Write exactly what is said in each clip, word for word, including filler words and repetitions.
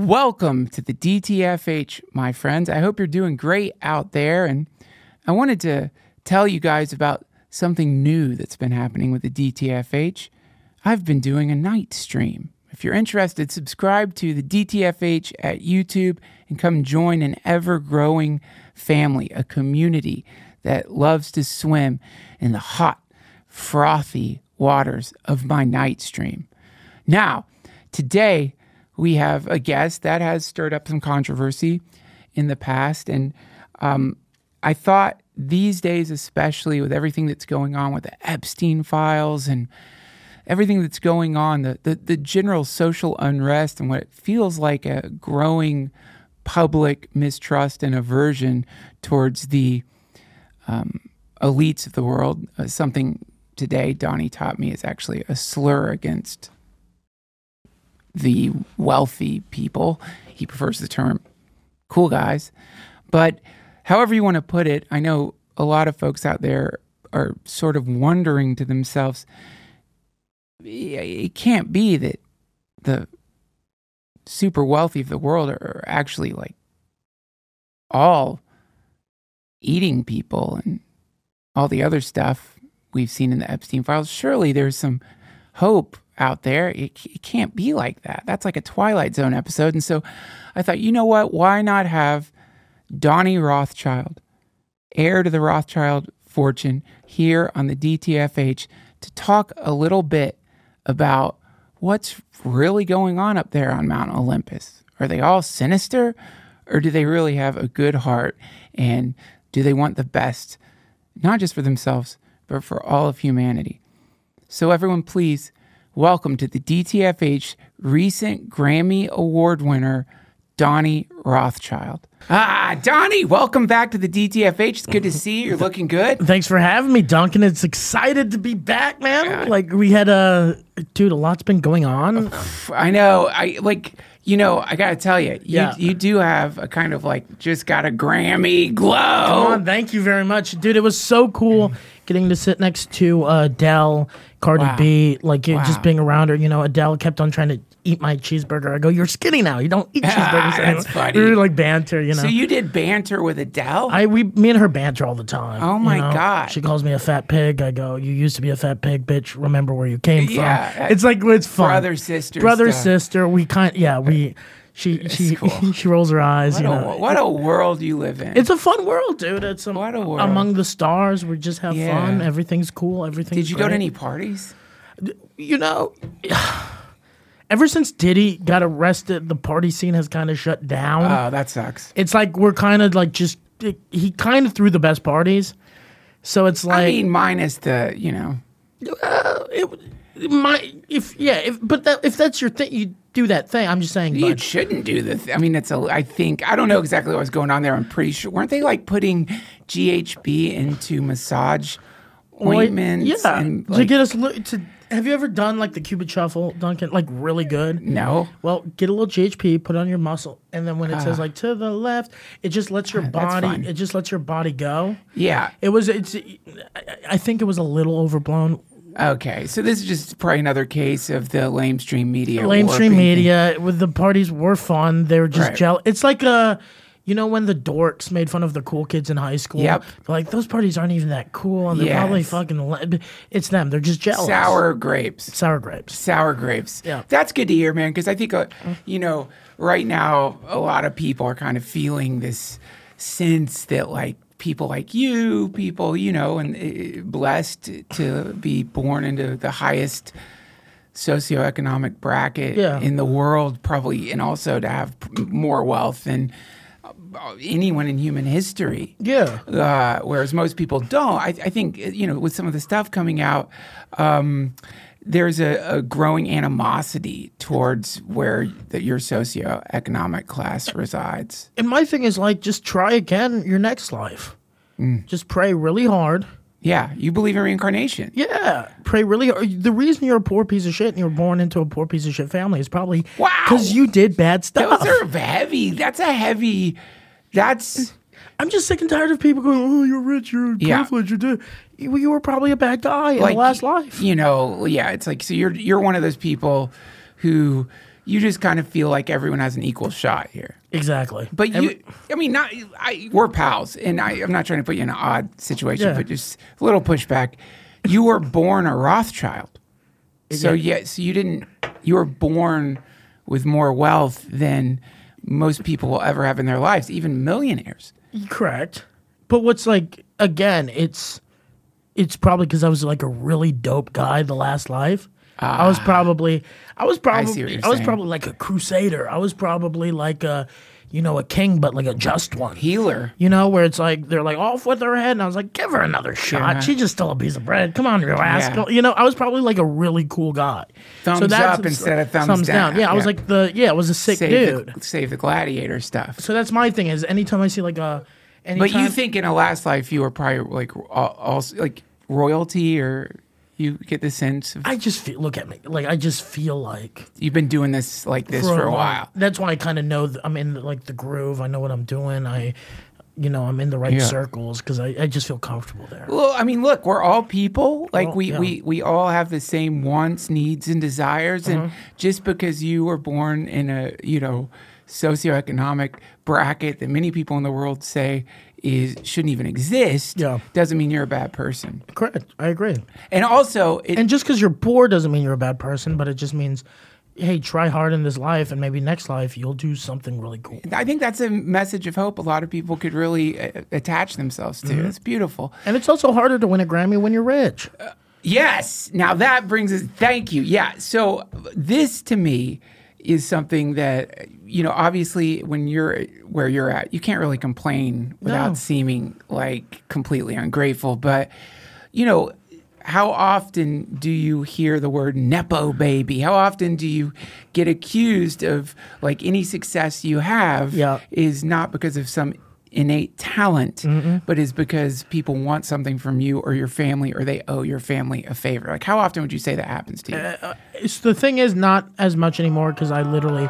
Welcome to the D T F H, my friends. I hope you're doing great out there. And I wanted to tell you guys about something new that's been happening with the D T F H. I've been doing a night stream. If you're interested, subscribe to the D T F H at YouTube and come join an ever-growing family, a community that loves to swim in the hot, frothy waters of my night stream. Now, today, we have a guest that has stirred up some controversy in the past. And um, I thought these days, especially with everything that's going on with the Epstein files and everything that's going on, the, the, the general social unrest and what it feels like a growing public mistrust and aversion towards the um, elites of the world, uh, something today Donnie taught me is actually a slur against the wealthy people. He prefers the term cool guys. But however you want to put it, I know a lot of folks out there are sort of wondering to themselves, it can't be that the super wealthy of the world are actually like all eating people and all the other stuff we've seen in the Epstein files. Surely there's some hope out there. It, it can't be like that. That's like a Twilight Zone episode. And so I thought, you know what? Why not have Donnie Rothschild, heir to the Rothschild fortune, here on the D T F H to talk a little bit about what's really going on up there on Mount Olympus. Are they all sinister, or do they really have a good heart, and do they want the best, not just for themselves, but for all of humanity? So everyone, please welcome to the D T F H recent Grammy Award winner, Donnie Rothschild. Ah, Donnie, welcome back to the D T F H. It's good to see you. You're looking good. Thanks for having me, Duncan. It's excited to be back, man. Yeah. Like, we had a, dude, a lot's been going on. I know. I, like, you know, I got to tell you, you, yeah. you do have a kind of, like, just got a Grammy glow. Come on, thank you very much. Dude, it was so cool getting to sit next to uh, Adele, Cardi wow. B, like, wow. just being around her. You know, Adele kept on trying to eat my cheeseburger. I go, you're skinny now. You don't eat cheeseburgers ah, anymore. That's funny. We were like banter, you know. So you did banter with Adele? I we me and her banter all the time. Oh my you know? God. She calls me a fat pig. I go, you used to be a fat pig, bitch. Remember where you came from. Yeah. It's like, it's fun. Brother, sister Brother, stuff. sister. We kind yeah, we she she cool. she rolls her eyes, what you a, know. What a world you live in. It's a fun world, dude. It's a, what a world. Among the stars. We just have yeah. fun. Everything's cool. Everything's Did you great. go to any parties? You know, ever since Diddy got arrested, the party scene has kind of shut down. Oh, that sucks. It's like we're kind of like just, it, he kind of threw the best parties. So it's like. I mean, minus the, you know. Uh, it, it might, if, yeah, if, but that, if that's your thing, you do that thing. I'm just saying. You but, shouldn't do the th- I mean, it's a, I think, I don't know exactly what was going on there. I'm pretty sure. Weren't they like putting G H B into massage ointments? Yeah. And, to like, get us, li- to, have you ever done like the Cupid Shuffle, Duncan? Like really good? No. Well, get a little G H P, put it on your muscle, and then when it uh, says like to the left, it just lets your body. It just lets your body go. Yeah. It was. It's. I think it was a little overblown. Okay, so this is just probably another case of the lamestream media. Lamestream warping. media. With the parties were fun. They were just right. jealous. It's like a. You know when the dorks made fun of the cool kids in high school? Yep. They're like, those parties aren't even that cool, and they're yes. probably fucking... It's them. They're just jealous. Sour grapes. Sour grapes. Sour grapes. Yeah. That's good to hear, man, because I think, uh, you know, right now, a lot of people are kind of feeling this sense that, like, people like you, people, you know, and uh, blessed to be born into the highest socioeconomic bracket yeah. in the world, probably, and also to have more wealth than anyone in human history. Yeah. Uh, whereas most people don't. I, I think, you know, with some of the stuff coming out, um, there's a, a growing animosity towards where the, your socioeconomic class resides. And my thing is, like, just try again your next life. Mm. Just pray really hard. Yeah, you believe in reincarnation. Yeah, pray really hard. The reason you're a poor piece of shit and you're born into a poor piece of shit family is probably wow because you did bad stuff. Those are heavy. That's a heavy. That's. I'm just sick and tired of people going, "Oh, you're rich, you're yeah. privileged, you did." You, you were probably a bad guy in like, the last life. You know, yeah. It's like so you're you're one of those people who You just kind of feel like everyone has an equal shot here. Exactly. But you, Every, I mean, not I, we're pals, and I, I'm not trying to put you in an odd situation, Yeah. but just a little pushback. You were born a Rothschild. So, Yeah. yeah, so you didn't, you were born with more wealth than most people will ever have in their lives, even millionaires. Correct. But what's like, again, it's it's probably because I was like a really dope guy the last life. I was probably, I was see what probably, you're I, was saying. probably like a crusader. I was probably like a, you know, a king, but like a just one. Healer. You know, where it's like, they're like off with her head. And I was like, give her another shot. Yeah. She just stole a piece of bread. Come on, you rascal. Yeah. You know, I was probably like a really cool guy. Thumbs up instead of thumbs down. Yeah, I was Yeah. like the, yeah, I was a sick Save dude. the, save the gladiator stuff. So that's my thing is anytime I see like a, anytime, But you think in a last life you were probably like also like royalty, or you get the sense of I just feel, look at me. Like, I just feel like you've been doing this like this for, a while. That's why I kind of know th- I'm in like the groove. I know what I'm doing. I, you know, I'm in the right Yeah. circles because I, I just feel comfortable there. Well, I mean, look, we're all people. Like all- we, yeah. we, we all have the same wants, needs, and desires. Uh-huh. And just because you were born in a, you know, socioeconomic bracket that many people in the world say is shouldn't even exist, Yeah. doesn't mean you're a bad person. Correct. I agree. And also, it, And just because you're poor doesn't mean you're a bad person, but it just means, hey, try hard in this life, and maybe next life you'll do something really cool. I think that's a message of hope a lot of people could really uh, attach themselves to. Mm-hmm. It's beautiful. And it's also harder to win a Grammy when you're rich. Yes. Now that brings us, thank you. Yeah. So this to me is something that, you know, obviously when you're where you're at, you can't really complain without No. seeming like completely ungrateful. But, you know, how often do you hear the word Nepo baby? How often do you get accused of like any success you have Yeah. is not because of some innate talent, but is because people want something from you or your family, or they owe your family a favor? Like, how often would you say that happens to you? It's, the thing is, not as much anymore because I literally.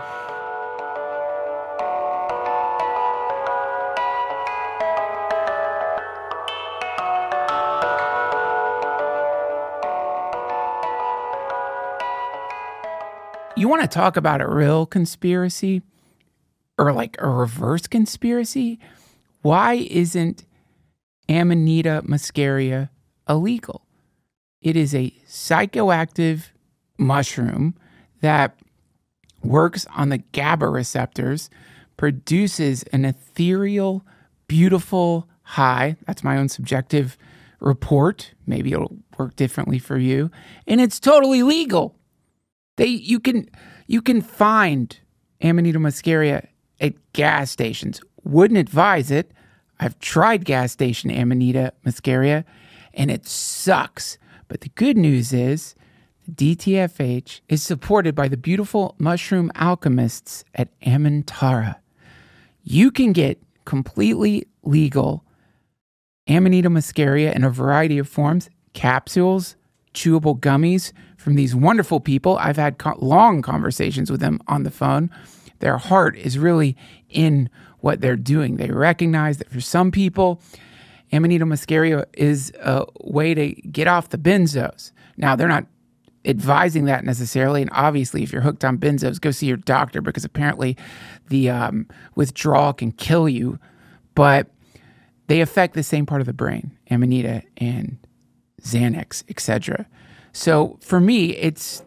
You want to talk about a real conspiracy or like a reverse conspiracy? Why isn't Amanita muscaria illegal? It is a psychoactive mushroom that works on the GABA receptors, produces an ethereal, beautiful high. That's my own subjective report. Maybe it'll work differently for you. And it's totally legal. They you can you can find Amanita muscaria at gas stations. Wouldn't advise it. I've tried gas station Amanita muscaria, and it sucks. But the good news is the D T F H is supported by the beautiful mushroom alchemists at Amantara. You can get completely legal Amanita muscaria in a variety of forms, capsules, chewable gummies from these wonderful people. I've had co- long conversations with them on the phone. Their heart is really in what they're doing. They recognize that for some people, Amanita muscaria is a way to get off the benzos. Now, they're not advising that necessarily, and obviously, if you're hooked on benzos, go see your doctor, because apparently the um, withdrawal can kill you. But they affect the same part of the brain, Amanita and Xanax, et cetera. So for me, it's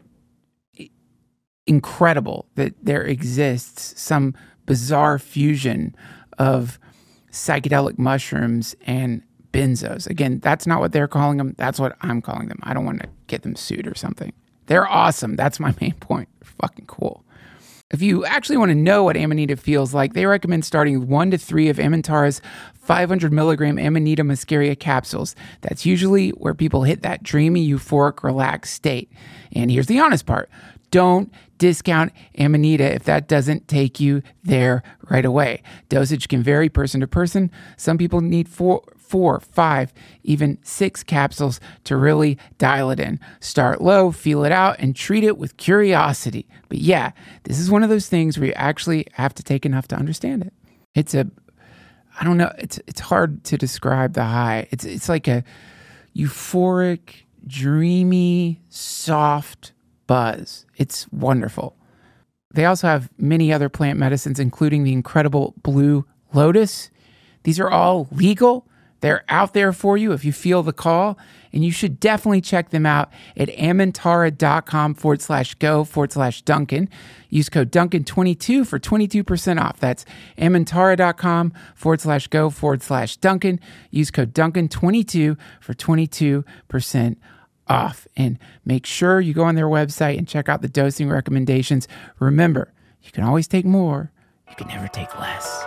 incredible that there exists some bizarre fusion of psychedelic mushrooms and benzos. Again, that's not what they're calling them. That's what I'm calling them. I don't want to get them sued or something. They're awesome. That's my main point. They're fucking cool. If you actually want to know what Amanita feels like, they recommend starting with one to three of Amantara's five hundred milligram Amanita muscaria capsules. That's usually where people hit that dreamy, euphoric, relaxed state. And here's the honest part. Don't discount Amanita if that doesn't take you there right away. Dosage can vary person to person. Some people need four, four, five, even six capsules to really dial it in. Start low, feel it out, and treat it with curiosity. But yeah, this is one of those things where you actually have to take enough to understand it. It's a, I don't know, it's it's hard to describe the high. It's it's like a euphoric, dreamy, soft buzz. It's wonderful. they also have many other plant medicines, including the incredible Blue Lotus. These are all legal. They're out there for you if you feel the call, and you should definitely check them out at amantara.com forward slash go forward slash Duncan. Use code Duncan twenty-two for twenty-two percent off. That's amantara.com forward slash go forward slash Duncan. Use code Duncan twenty-two for twenty-two percent off. And make sure you go on their website and check out the dosing recommendations. Remember, you can always take more. You can never take less.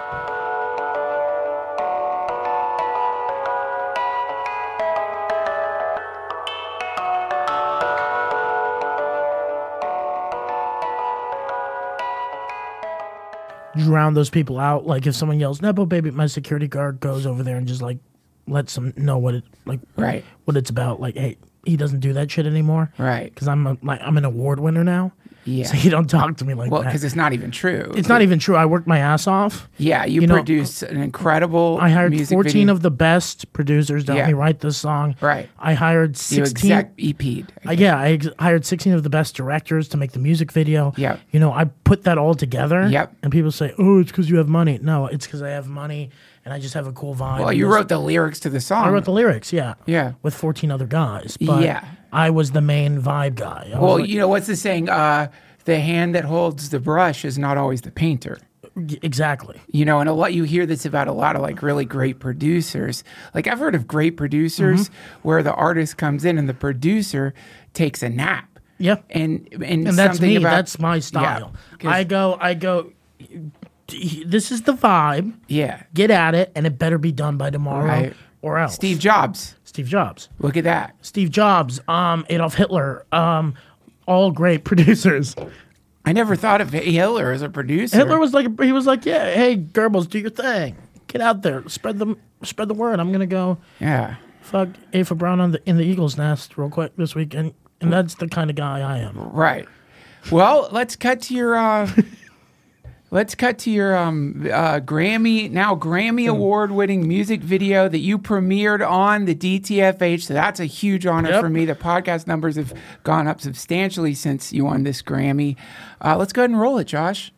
Drown those people out. Like if someone yells "Nepo baby," my security guard goes over there and just like lets them know what it like Right. what it's about. Like, hey, he doesn't do that shit anymore. Right. Because I'm a, like I'm an award winner now. Yeah. So you don't talk to me like Well, that. because it's not even true. It's not even true. I worked my ass off. Yeah, you, You know, produce an incredible I hired music fourteen video. of the best producers to help Yeah. me write this song. Right. I hired You sixteen. exec E P'd. Uh, yeah, I ex- hired sixteen of the best directors to make the music video. Yep. You know, I put that all together. Yep. And people say, oh, it's because you have money. No, it's because I have money and I just have a cool vibe. Well, and you this- wrote the lyrics to the song. I wrote the lyrics, yeah. Yeah. With fourteen other guys. But Yeah. I was the main vibe guy. I was Well, like- you know, what's the saying? Uh, the hand that holds the brush is not always the painter. y- exactly. You know, and a lot you hear this about a lot of like really great producers. Like I've heard of great producers Mm-hmm. where the artist comes in and the producer takes a nap. Yep. And and, And that's something me. about, That's my style. 'cause- I go, I go, this is the vibe. Yeah. Get at it, and it better be done by tomorrow Right. or else. Steve Jobs. Steve Jobs. Look at that. Steve Jobs, um, Adolf Hitler, um, all great producers. I never thought of Hitler as a producer. Hitler was like, he was like, yeah, hey, Goebbels, do your thing. Get out there, spread the spread the word. I'm gonna go Yeah. fuck Ava Brown on the in the Eagles' nest real quick this weekend, and that's the kind of guy I am. Right. Well, let's cut to your uh let's cut to your um uh Grammy now Grammy award winning music video that you premiered on the D T F H. So that's a huge honor Yep. for me. The podcast numbers have gone up substantially since you won this Grammy. Uh, let's go ahead and roll it, Josh.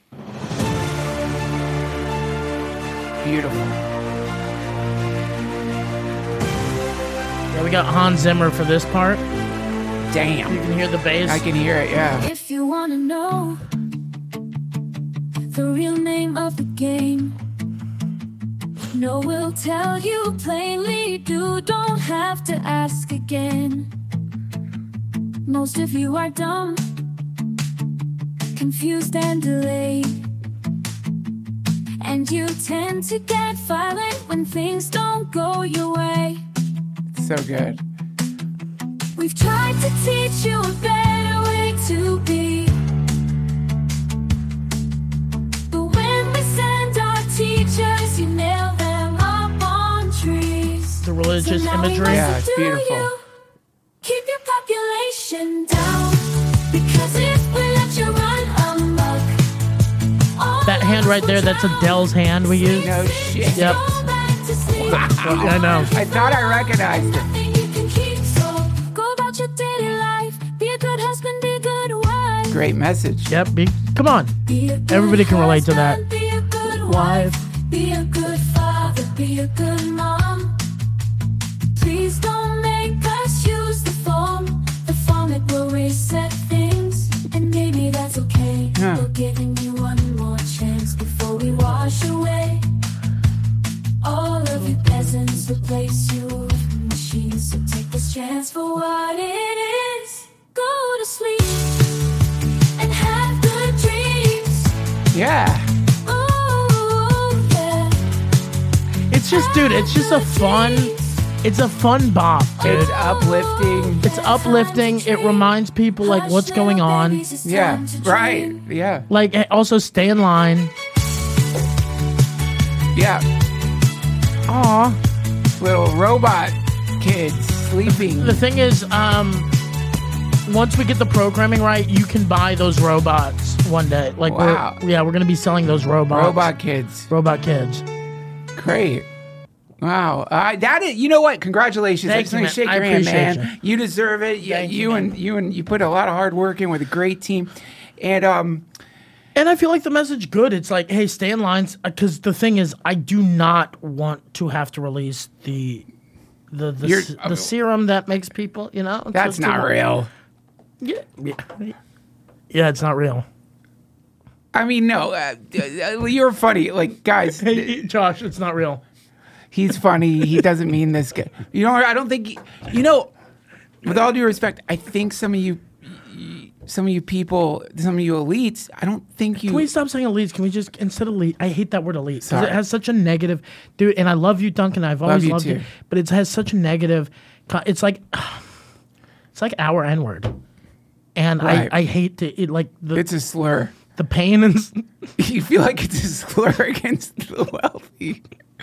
Beautiful. Yeah, we got Hans Zimmer for this part. Damn. You can hear the bass. I can hear it, yeah. If you wanna know the real name of the game, no, we'll tell you plainly. You don't have to ask again. Most of you are dumb, confused and delayed, and you tend to get violent when things don't go your way. So good. We've tried to teach you a better way to be, but when we send our teachers, you nail them up on trees. The religious So now we imagery. must Yeah, it's do beautiful. you. Keep your population down, because if we let you run amok, all That hand right there, that's Adele's hand we use. No shit. Yep. go back to sleep. I know. I thought I recognized it. Nothing you can keep, so go about your daily life. Be a good husband, be a good wife. Great message. Yep. Be, come on. Be a good Everybody can relate to that. husband, Be a good wife. Be a good father. Be a good mom. Please don't make us use the phone. The format will reset things, and maybe that's okay. Yeah. We're giving you one more chance before we wash away all of you peasants. Replace you with machines. So take this chance for what it is. Go to sleep and have good dreams. Yeah. Ooh, yeah. It's just, dude, it's just a fun, it's a fun bop, dude. It's uplifting. It's uplifting. It reminds people like what's going on. Yeah. Right. Yeah. Like eh, also stay in line. Yeah. Aw. Little robot kids sleeping. The thing is, um, once we get the programming right, you can buy those robots one day. Like, Wow. we're, yeah, we're gonna be selling those robots. Robot kids. Robot kids. Great. Wow. Uh, that is, you know what? Congratulations. Thank I just you, want to man. shake I your hand, appreciate man. You. deserve it. You, Thank you, you man. and you and you put a lot of hard work in with a great team. And um And I feel like the message good. It's like, hey, stay in lines. Because the thing is, I do not want to have to release the the the, You're- s- the serum that makes people, you know. That's to- to- not real. Yeah, yeah, yeah. It's not real. I mean, no, uh, uh, you're funny. Like, guys, Hey, Josh, it's not real. he's funny. He doesn't mean this. Guy. You know, I don't think, you know, with all due respect, I think some of you, some of you people, some of you elites, I don't think you. Can we stop saying elites? Can we just, instead of elite, I hate that word elite. Because Sorry. it has such a negative, dude, and I love you, Duncan. I've always you loved too. you. But it has such a negative, co- it's like, it's like our N-word. And Right. I, I hate to, it, like, the, It's a slur. the pain and, You feel like it's a slur against the wealthy.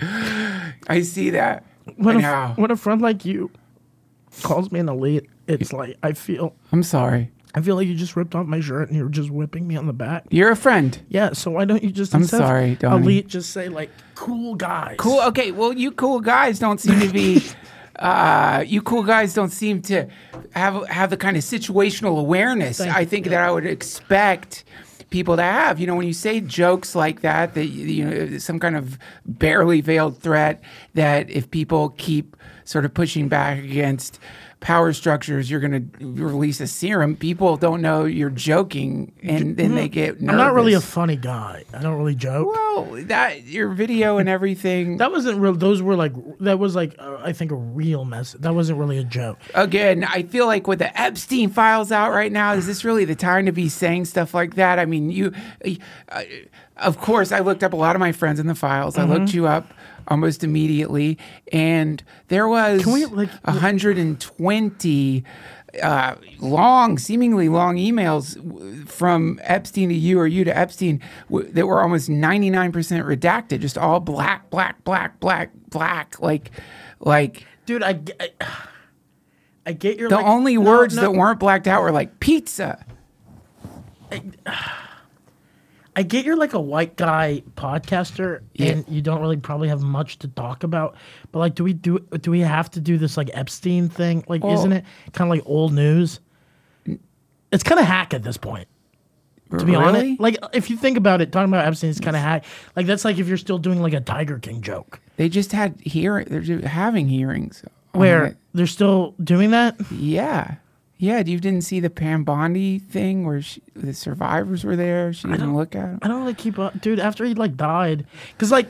I see that. when now. a, when a friend like you calls me an elite, it's like, I feel, I'm sorry. I feel like you just ripped off my shirt and you're just whipping me on the back. You're a friend. Yeah, so why don't you just I'm instead of sorry, Donnie. elite, just say like cool guys? Cool. Okay. Well, you cool guys don't seem to be. Uh, you cool guys don't seem to have have the kind of situational awareness Thank I you. think that I would expect people to have. You know, when you say jokes like that, that you know, some kind of barely veiled threat that if people keep sort of pushing back against power structures, you're going to release a serum. People don't know you're joking, and then they get nervous. I'm not really a funny guy. I don't really joke. Well, that your video and everything. That wasn't real. Those were like, that was like, uh, I think a real mess. That wasn't really a joke. Again, I feel like with the Epstein files out right now, is this really the time to be saying stuff like that? I mean, you, uh, of course, I looked up a lot of my friends in the files. Mm-hmm. I looked you up almost immediately, and there was Can we, like- one hundred twenty uh, long, seemingly long emails w- from Epstein to you or you to Epstein w- that were almost ninety-nine percent redacted, just all black, black, black, black, black, like, like. Dude, I, ge- I, I get your The like, only no, words no, that weren't blacked out were like pizza. I get you're like a white guy podcaster, Yeah. and you don't really probably have much to talk about. But like, do we do do we have to do this like Epstein thing? Like, Well- isn't it kind of like old news? It's kind of hack at this point. To be really? honest, like if you think about it, talking about Epstein is kind of hack. Like that's like if you're still doing like a Tiger King joke, They just had hearing. They're just having hearings. on where it. they're still doing that. Yeah, yeah. You didn't see the Pam Bondi thing where she, the survivors were there. She didn't look at them. I don't really keep up, dude. After he like died, because like,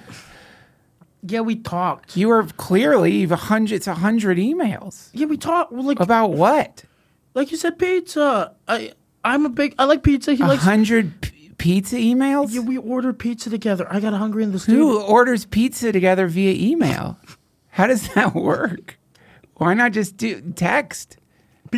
yeah, we talked. You were clearly a hundred. It's a hundred emails Yeah, we talked. Well, like, about what? like you said, pizza. I I'm a big. I like pizza. He A likes. hundred p- pizza emails. Yeah, we ordered pizza together. I got hungry in the studio. Who orders pizza together via email? How does that work? Why not just do text? P-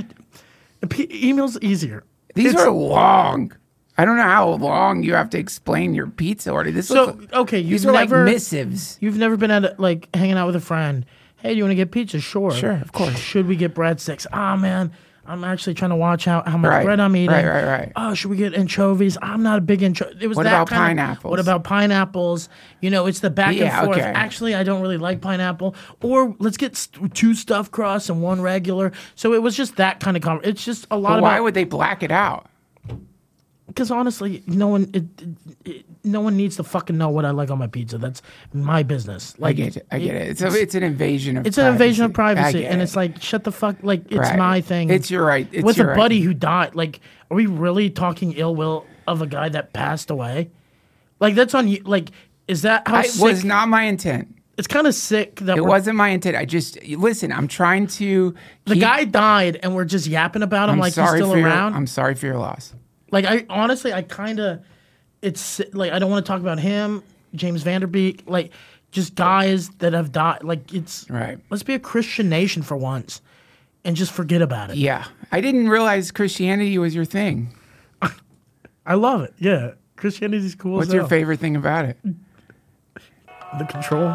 email's easier. These It's- are long. I don't know how long you have to explain your pizza order. This So looks, okay, you've these are never like missives. you've never been at a, like hanging out with a friend. Hey, do you want to get pizza? Sure, Sure, of course. Should we get breadsticks? Ah, man, I'm actually trying to watch how, how much Right, bread I'm eating. right, right, right. Oh, should we get anchovies? I'm not a big ancho. It was What that about kind of- pineapples? What about pineapples? You know, it's the back Yeah, and forth. okay. Actually, I don't really like pineapple. Or let's get st- two stuffed crusts and one regular. So it was just that kind of conversation. It's just a lot But about. why would they black it out? Because honestly, no one, it, it, it- no one needs to fucking know what I like on my pizza. That's my business. I Like, get it. I get it. It's, a, it's an invasion of It's an invasion of privacy. I privacy, get and it. it's like, shut the fuck. Like, it's Right. my thing. It's your right. It's with your a right. buddy who died. Like, are we really talking ill will of a guy that passed away? Like, that's on you. Like, is that how It sick? was not my intent. It's kind of sick that It we're, wasn't my intent. I just listen. I'm trying to. the keep- guy died, and we're just yapping about him I'm like he's sorry still for your, around. I'm sorry for your loss. Like, I honestly, I kind of, it's like I don't want to talk about him, James Vanderbeek, like just guys that have died. Like, it's Right. let's be a Christian nation for once, and just forget about it. Yeah, I didn't realize Christianity was your thing. I love it. Yeah, Christianity's cool. What's as your hell. favorite thing about it? The control.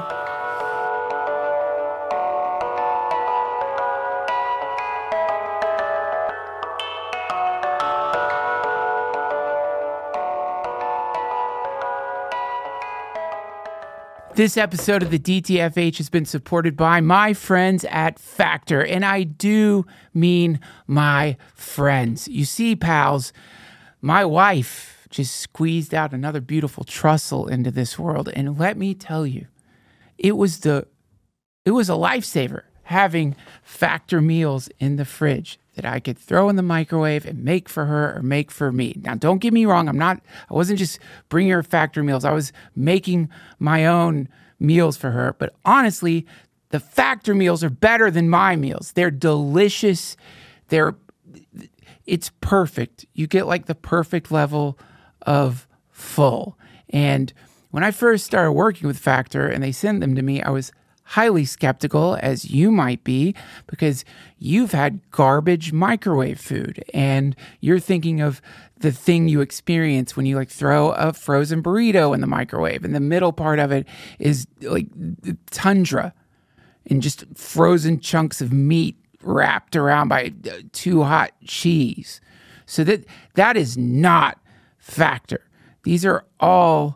This episode of the D T F H has been supported by my friends at Factor, and I do mean my friends. You see, pals, my wife just squeezed out another beautiful trussel into this world. And let me tell you, it was the it was a lifesaver having Factor meals in the fridge that I could throw in the microwave and make for her or make for me. Now, don't get me wrong. I'm not, I wasn't just bringing her Factor meals. I was making my own meals for her. But honestly, the Factor meals are better than my meals. They're delicious. They're, it's perfect. You get like the perfect level of full. And when I first started working with Factor and they sent them to me, I was highly skeptical, as you might be, because you've had garbage microwave food and you're thinking of the thing you experience when you like throw a frozen burrito in the microwave and the middle part of it is like tundra and just frozen chunks of meat wrapped around by too hot cheese. So that that is not Factor. These are all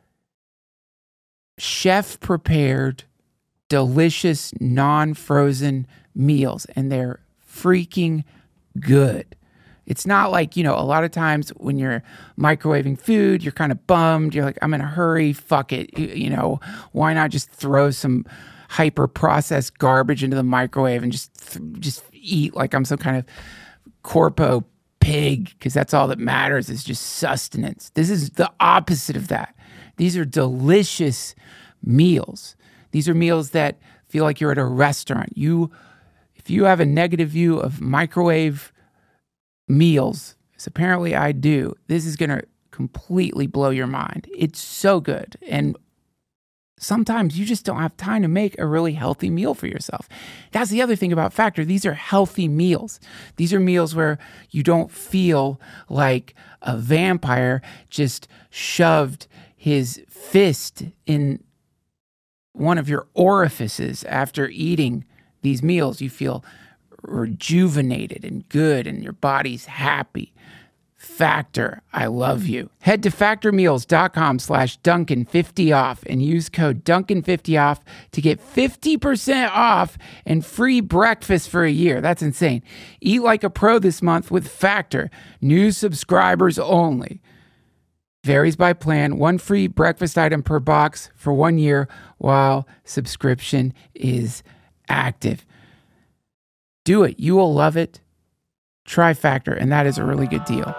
chef prepared, delicious, non-frozen meals, and they're freaking good. It's not like, you know, a lot of times when you're microwaving food, you're kind of bummed. You're like, I'm in a hurry. Fuck it. You, you know, why not just throw some hyper-processed garbage into the microwave and just just eat like I'm some kind of corpo pig, because that's all that matters is just sustenance. This is the opposite of that. These are delicious meals. These are meals that feel like you're at a restaurant. You, if you have a negative view of microwave meals, as apparently I do, this is going to completely blow your mind. It's so good. And sometimes you just don't have time to make a really healthy meal for yourself. That's the other thing about Factor. These are healthy meals. These are meals where you don't feel like a vampire just shoved his fist in one of your orifices after eating these meals. You feel rejuvenated and good and your body's happy. Factor, I love you. Head to factormeals.com slash Duncan fifty off and use code Duncan fifty off to get fifty percent off and free breakfast for a year. That's insane. Eat like a pro this month with Factor. New subscribers only. Varies by plan. One free breakfast item per box for one year while subscription is active. Do it. You will love it. Try Factor, and that is a really good deal.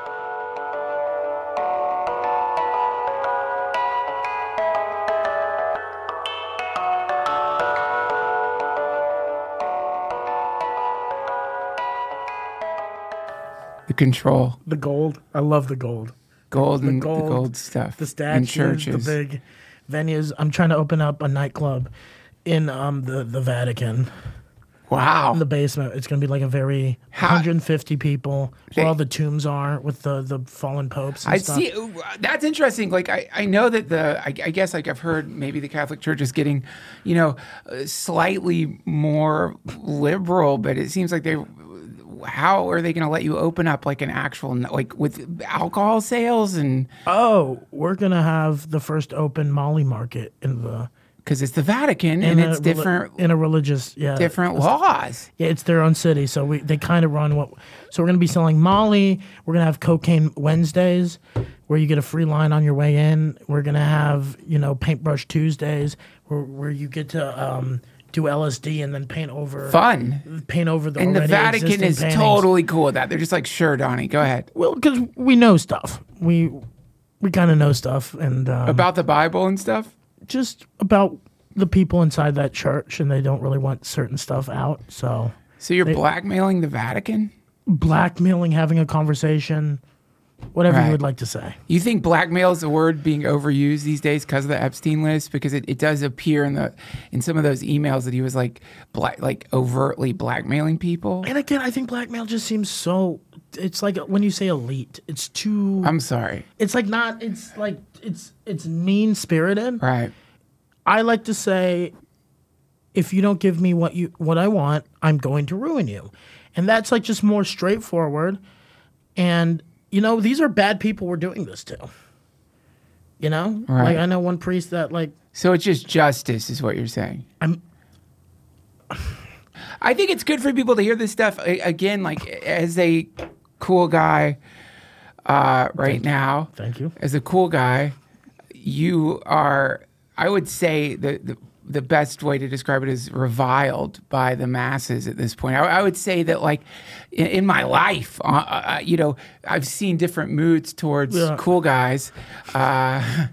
The control. The gold. I love the gold. Gold the and gold, the gold stuff. The statues, churches. the big venues. I'm trying to open up a nightclub in um the, the Vatican. Wow. In the basement. It's going to be like a very How, one hundred fifty people they, where all the tombs are with the, the fallen popes and I stuff. see. That's interesting. Like, I, I know that the, I, I guess like I've heard maybe the Catholic Church is getting, you know, slightly more liberal, but it seems like they, how are they going to let you open up like an actual, like with alcohol sales and. Oh, we're going to have the first open Molly market in the. Because it's the Vatican and it's different in a religious, yeah, different laws. Yeah, it's their own city, so we they kind of run what. So we're gonna be selling Molly. We're gonna have Cocaine Wednesdays, where you get a free line on your way in. We're gonna have you know Paintbrush Tuesdays, where where you get to um, do L S D and then paint over fun, paint over the. And the Vatican is paintings. totally cool with that. They're just like, sure, Donnie, go ahead. Well, because we know stuff. We we kind of know stuff and um, about the Bible and stuff. Just about the people inside that church, and they don't really want certain stuff out. So, so you're they, blackmailing the Vatican? Blackmailing, having a conversation, whatever right. you would like to say. You think blackmail is a word being overused these days because of the Epstein list? Because it, it does appear in the in some of those emails that he was like black, like overtly blackmailing people. And again, I think blackmail just seems so. It's like when you say elite, it's too. I'm sorry. It's like not. It's like it's it's mean spirited. Right. I like to say, if you don't give me what you what I want, I'm going to ruin you, and that's like just more straightforward. And you know, these are bad people we're doing this to. You know, right. Like I know one priest that like. So it's just justice, is what you're saying. I'm. I think it's good for people to hear this stuff again, like as a cool guy. uh, right now. Thank you. As a cool guy, you are, I would say, the, the the best way to describe it is reviled by the masses at this point. I, I would say that, like, in, in my life, uh, uh, you know, I've seen different moods towards Yeah. cool guys. Uh,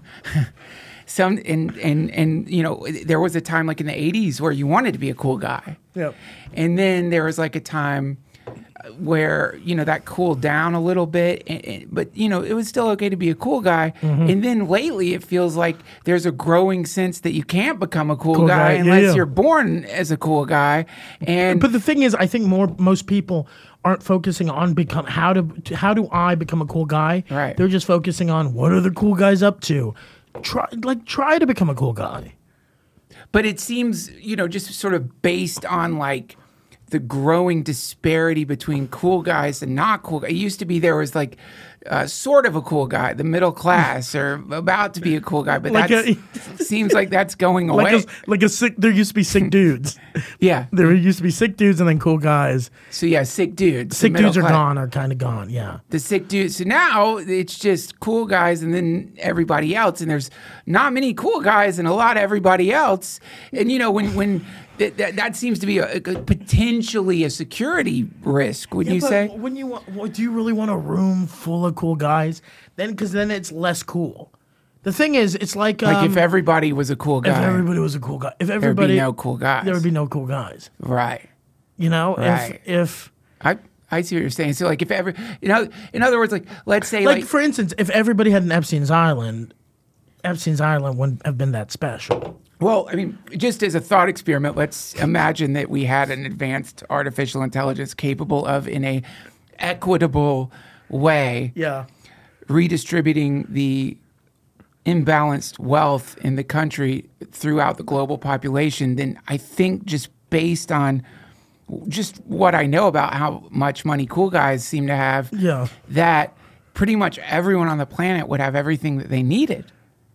some and and and you know, there was a time like in the eighties where you wanted to be a cool guy. Yep. And then there was like a time where, you know, that cooled down a little bit, and, and, but, you know, it was still okay to be a cool guy. Mm-hmm. And then lately it feels like there's a growing sense that you can't become a cool, Cool guy, guy, yeah, unless yeah. you're born as a cool guy. And But the thing is, I think more most people aren't focusing on become how to how do I become a cool guy. Right. They're just focusing on what are the cool guys up to. Try like try to become a cool guy. But it seems, you know, just sort of based on like the growing disparity between cool guys and not cool guys. It used to be there was like uh, sort of a cool guy, the middle class, or about to be a cool guy, but Like that a- seems like that's going away. Like a, like a sick. There used to be sick dudes. Yeah. There used to be sick dudes and then cool guys. So yeah, sick dudes. the Sick middle dudes are class- gone. Are kind of gone. Yeah. The sick dudes. So now it's just cool guys and then everybody else. And there's not many cool guys and a lot of everybody else. And you know, when when that that, that seems to be a, a potentially a security risk, would Yeah, you but say? When you want, what, do you really want a room full of cool guys? Then because then it's less cool. The thing is, it's like Like um, if everybody was a cool if guy, everybody was a cool guy. If there'd everybody be no cool guys. there would be no cool guys. right. You know, Right. if if I I see what you're saying. So like if ever, you know, in other words, like let's say like, like, for instance, if everybody had an Epstein's Island, Epstein's Island wouldn't have been that special. well, I mean, just as a thought experiment, let's imagine that we had an advanced artificial intelligence capable of, in a equitable way, Yeah. redistributing the imbalanced wealth in the country throughout the global population. Then I think just based on just what I know about how much money cool guys seem to have, Yeah. that pretty much everyone on the planet would have everything that they needed.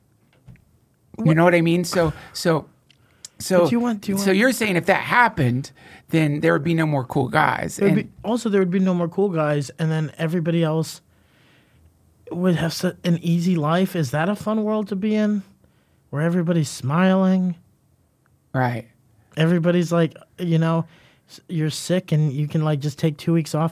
You know what I mean? So, so, so, do you want- do you so want- you're saying if that happened, then there would be no more cool guys. There would And- be, also, there would be no more cool guys, and then everybody else would have su- an easy life. Is that a fun world to be in, where everybody's smiling? right. Everybody's like, you know, s- you're sick and you can like just take two weeks off.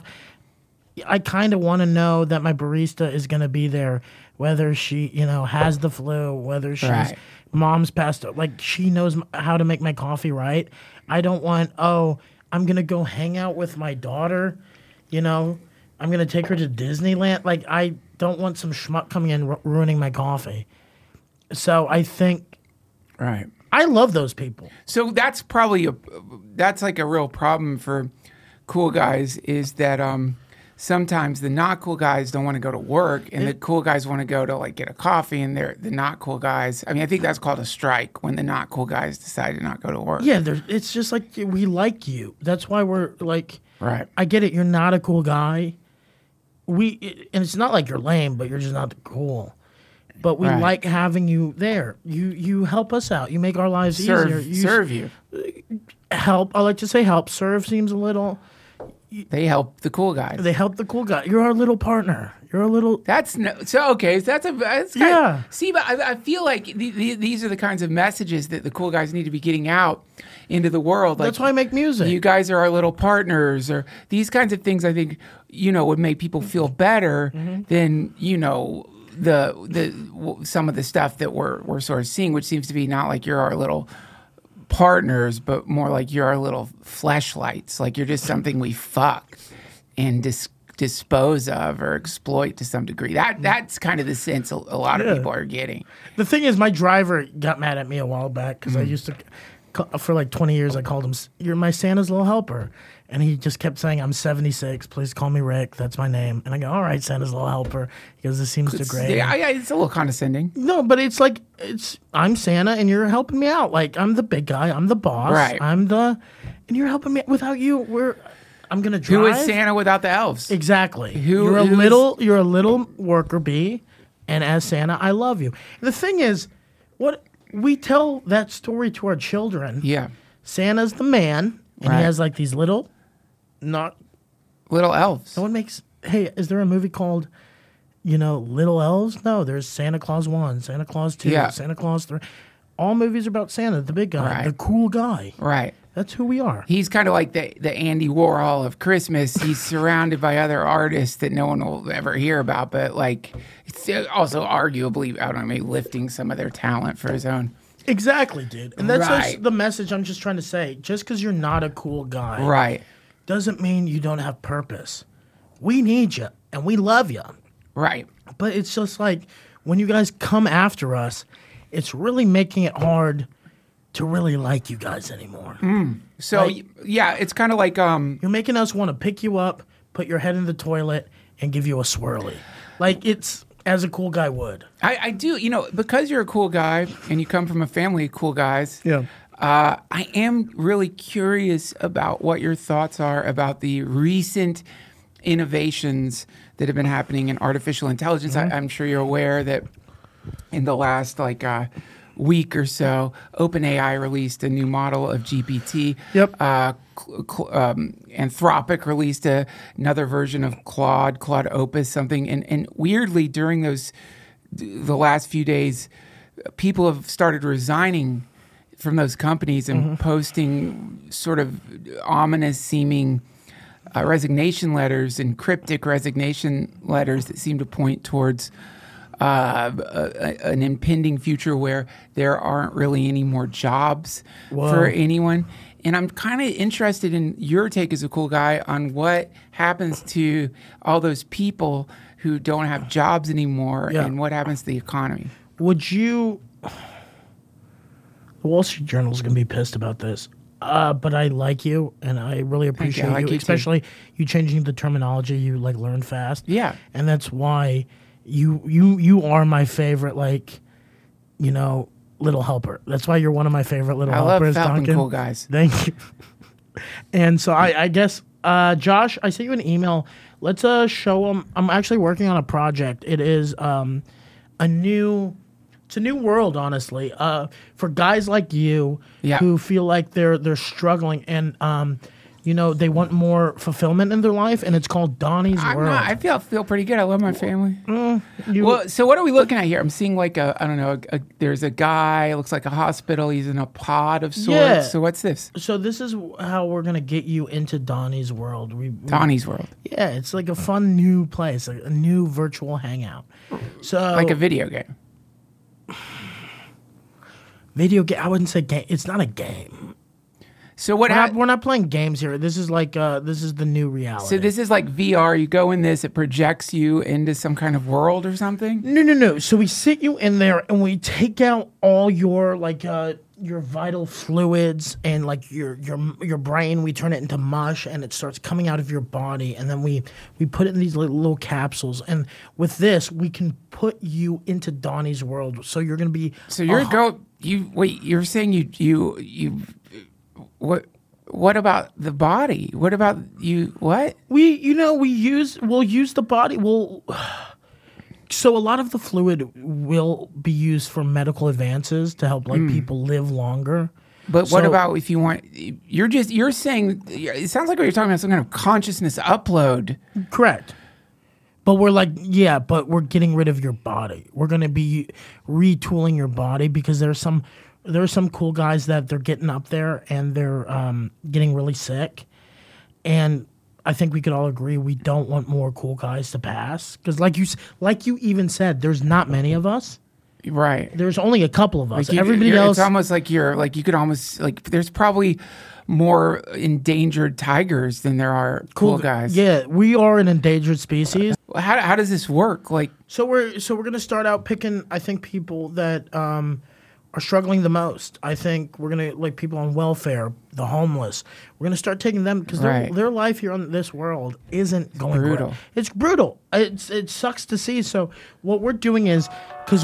I kind of want to know that my barista is going to be there, whether she, you know, has the flu, whether she's Right. mom's passed out. Like she knows m- how to make my coffee right. I don't want, oh, I'm going to go hang out with my daughter, you know, I'm going to take her to Disneyland. Like I don't want some schmuck coming in ru- ruining my coffee. So I think Right. I love those people. So that's probably a that's like a real problem for cool guys, is that um sometimes the not cool guys don't want to go to work, and the cool guys want to go to like get a coffee, and they're the not cool guys. I mean, I think that's called a strike, when the not cool guys decide to not go to work. Yeah, there- it's just like we like you. That's why we're like, Right. I get it. You're not a cool guy. We and it's not like you're lame, but you're just not cool. But we Right. like having you there. You you help us out. You make our lives easier. Serve You serve you. help. I like to say help. Serve seems a little. They help the cool guys. They help the cool guy. You're our little partner. You're a little. That's no, so okay. So that's a that's kind Yeah. See, but I, I feel like the, the, these are the kinds of messages that the cool guys need to be getting out into the world. Like, That's why I make music. you guys are our little partners, or these kinds of things. I think, you know, would make people feel better Mm-hmm. than, you know, the the w- some of the stuff that we're we're sort of seeing, which seems to be not like you're our little partners, but more like you're our little fleshlights. Like you're just something we fuck and dis- dispose of or exploit to some degree. That that's kind of the sense a, a lot of Yeah. people are getting. The thing is, my driver got mad at me a while back because I Mm. used to, ca- for like twenty years, I called him, "S- You're my Santa's little helper." And he just kept saying, "I'm seventy-six. Please call me Rick. That's my name." And I go, "All right, Santa's little helper." He goes, "This seems to great." Yeah, yeah, it's a little condescending. No, but it's like, it's I'm Santa and you're helping me out. Like, I'm the big guy. I'm the boss. Right. I'm the, and you're helping me. Without you, we're, I'm going to drive. Who is Santa without the elves? Exactly. Who- you're a who is- little you're a little worker bee, and as Santa, I love you. The thing is, what we tell that story to our children. Yeah, Santa's the man, and Right. he has like these little, not little elves. no one makes. Hey, is there a movie called you know, little elves. No, there's Santa Claus one, Santa Claus two, Yeah. Santa Claus three. All movies are about Santa, the big guy, Right. the cool guy. Right. That's who we are. He's kind of like the, the Andy Warhol of Christmas. He's surrounded by other artists that no one will ever hear about, but like it's also arguably, I don't know, maybe lifting some of their talent for his own. Exactly, dude. And that's Right. just the message I'm just trying to say. Just because you're not a cool guy Right. doesn't mean you don't have purpose. We need you and we love you. Right. But it's just like when you guys come after us, it's really making it hard to really like you guys anymore. So Like- yeah, it's kind of like um You're making us want to pick you up, put your head in the toilet, and give you a swirly. Like it's as a cool guy would. I, I do, you know, because you're a cool guy and you come from a family of cool guys. Yeah. Uh, I am really curious about what your thoughts are about the recent innovations that have been happening in artificial intelligence. I, I'm sure you're aware that in the last like uh, week or so, OpenAI released a new model of G P T. Yep. Uh, cl- cl- um, Anthropic released a, another version of Claude, Claude Opus, something. And, and weirdly, during those the last few days, people have started resigning from those companies and Mm-hmm. posting sort of ominous seeming uh, resignation letters and cryptic resignation letters that seem to point towards uh, a, a, an impending future where there aren't really any more jobs Whoa. for anyone. And I'm kind of interested in your take as a cool guy on what happens to all those people who don't have jobs anymore Yeah. and what happens to the economy. Would you? The Wall Street Journal is going to be pissed about this, uh, but I like you and I really appreciate I like you, you too. especially you changing the terminology. You like learn fast, Yeah. and that's why you you you are my favorite. Like, you know, little helper. That's why you're one of my favorite little I love helpers. helping Duncan. cool guys. Thank you. And so I, I guess, uh, Josh, I sent you an email. Let's uh, show them. I'm actually working on a project. It is um, a new, it's a new world, honestly, uh, for guys like you Yeah. who feel like they're they're struggling and um, you know they want more fulfillment in their life. And it's called Donnie's I'm World. not, I feel feel pretty good. I love my family. You- Well, so what are we looking at here? I'm seeing like a I don't know. A, a, there's a guy. It looks like a hospital. He's in a pod of sorts. Yeah. So what's this? so this is how we're gonna get you into Donnie's World. We, we Donnie's World, yeah, it's like a fun new place, like a new virtual hangout. So like a video game. video game. I wouldn't say game. It's not a game. So what? We're Ha- not, we're not playing games here. This is like uh, this is the new reality. so this is like V R. You go in this. It projects you into some kind of world or something. no, no, no. So we sit you in there and we take out all your like uh, your vital fluids and like your your your brain. We turn it into mush and it starts coming out of your body. And then we we put it in these little, little capsules. And with this, we can put you into Donnie's World. So you're gonna be So you're a go. You wait. You're saying you you you. What? What about the body? What about you? What? We, you know, we use, we'll use the body. We'll, so a lot of the fluid will be used for medical advances to help like people live longer. But what So- about if you want? You're just you're saying it sounds like what you're talking about some kind of consciousness upload. Correct. But we're like, yeah, but we're getting rid of your body. We're going to be retooling your body because there's some, there are some cool guys that they're getting up there and they're um, getting really sick. And I think we could all agree we don't want more cool guys to pass because, like you, s- like you even said, there's not many of us. Right. There's only a couple of us. Like you- Everybody you're- else, It's almost like you're like you could almost like there's probably more endangered tigers than there are cool, guys. Yeah, we are an endangered species. How how does this work? Like So we're so we're gonna start out picking. I think people that um, are struggling the most. I think we're gonna like people on welfare, the homeless. We're gonna start taking them because Right. their, their life here on this world isn't going brutal. great. It's brutal. It's it sucks to see. So what we're doing is because.